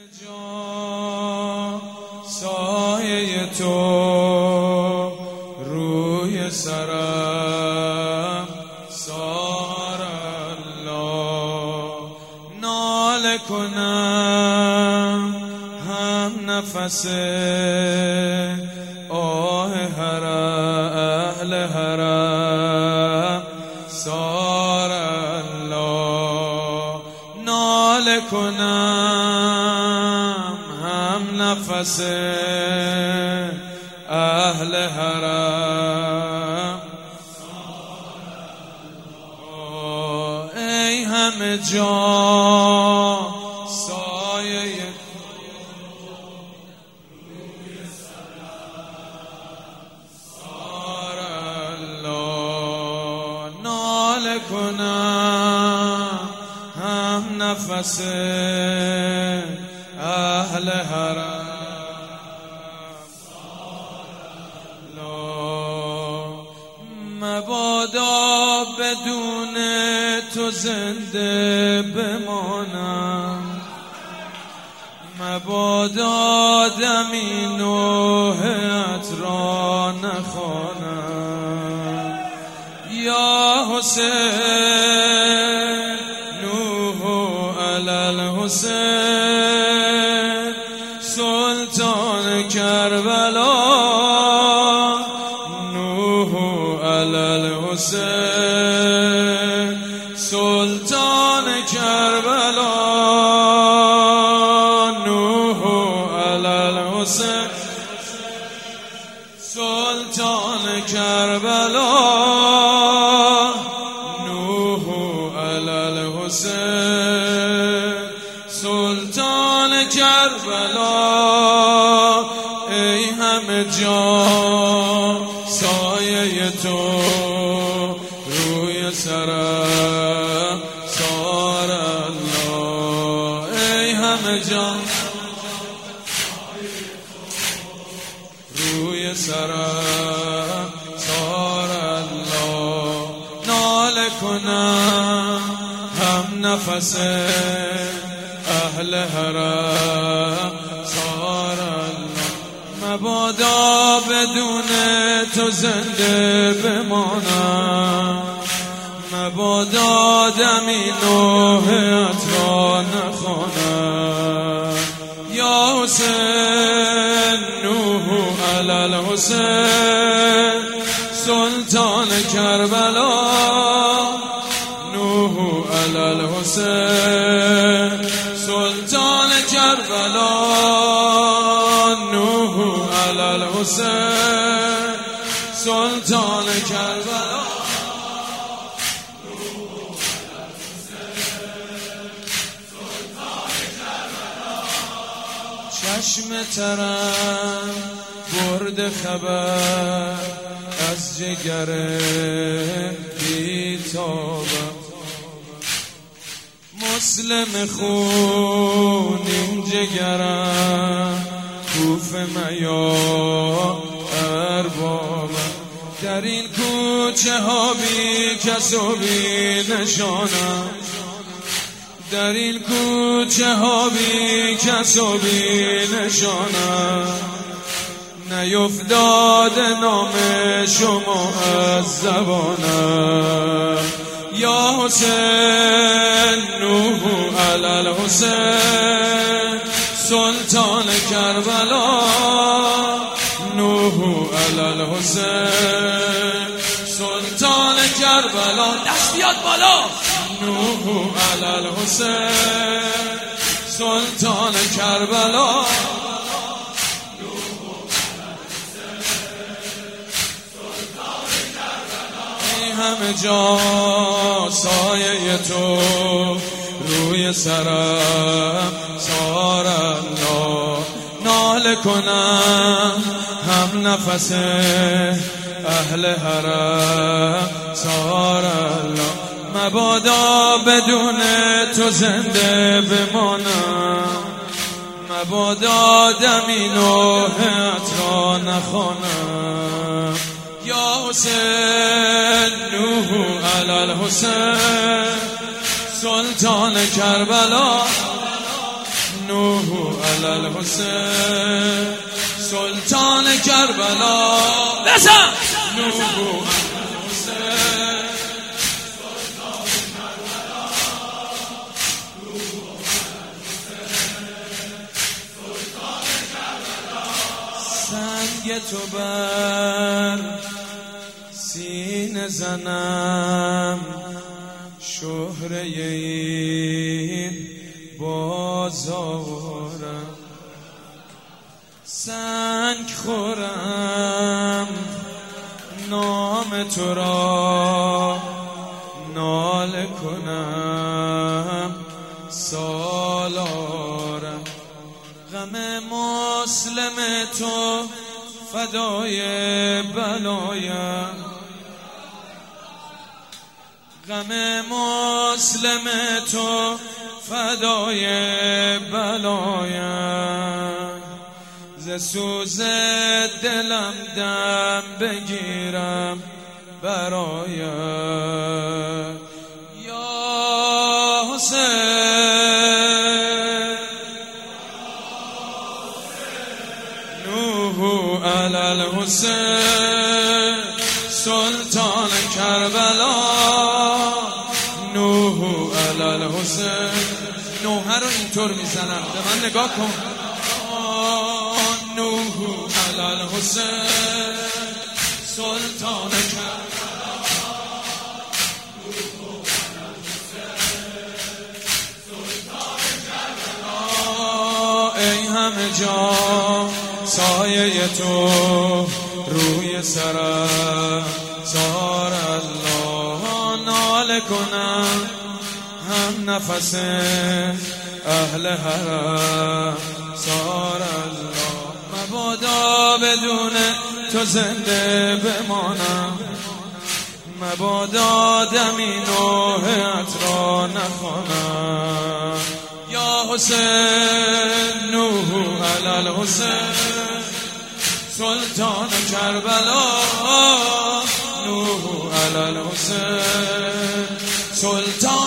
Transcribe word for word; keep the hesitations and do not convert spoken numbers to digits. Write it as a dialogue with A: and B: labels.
A: جا سایه تو روی سرم سار الله، ناله کنم هم نفس آه هر اهل حرم سار الله، ناله کنم هم نفس اهل حرم ای همه جا سایه سار الله، ناله کنم هم نفس اهل حرم مبادا بدون تو زنده بمانم، مبادا دمی نوحت را نخوانم، یا حسین نوح علی الحسین سلطان کربلا، حسین سلطان کربلا، نوح علی الحسین سلطان کربلا، نوح علی الحسین سلطان کربلا، ای همه جا سایه تو روی سرم سار الله، ای همه جا روی سرم سار الله، ناله کنم هم نفس اهل حرم سار الله، مبادا بدون تو زنده بمانم، مبادا دمی نوحت را نخوانم، یا حسین نوح علی الحسین سلطان کربلا، نوح علی الحسین سلطان کربلا، نوح علی الحسین سلطان کربلا، چشم ترم برد خبر از جگر بی‌تابم، مسلم خونین جگرم کوف میا اربابم، در این کوچه ها بی کس و بی نشانم، در این کوچه ها بی کس و بی نشانم، نیفتاد نام شما از زبانم، یا حسین نوح علی الحسین سلطان کربلا، نوح علی الحسین سلطان کربلا، دست بیاد بالا، نوح علی الحسین سلطان کربلا، ای همه جا سایه تو روی سرم سار الله، ناله کنم هم نفس اهل حرم سار الله، مبادا بدون تو زنده بمانم، مبادا دمی نوحت را نخوانم، یا حسین نوح علی الحسین سلطان کربلا، نوح نوح علی الحسین سلطان کربلا
B: بزن
A: نوح علی الحسین سنگ تو بر سینه زنم شهره این بازارم سنگ خورم نام تو را ناله کنم سالارم غم مسلم تو فدای بلایم غم مسلم تو فدای بلایم ز سوز دلم دم بگیرم برایم یا حسین نوح علی الحسین سلطان کربلا نوح علی الحسین نوحه رو اینطور میزنم به من نگاه کن نوح علی الحسین سلطان کربلا نوح علی الحسین سلطان کربلا ای همه جا سایه تو روی سرم سار الله ناله کنم هم نفس اهل حرم سار الله مبادا بدون تو زنده بمانم مبادا دمی نوحت را نخوانم یا حسین نوح علی الحسین سلطان کربلا نوح علی الحسین سلطان